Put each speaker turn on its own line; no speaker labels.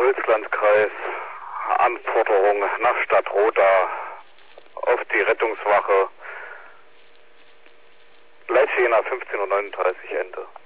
Deutschlandkreis, Anforderung nach Stadtroda auf die Rettungswache. Leitjena 15:39 Uhr Ende.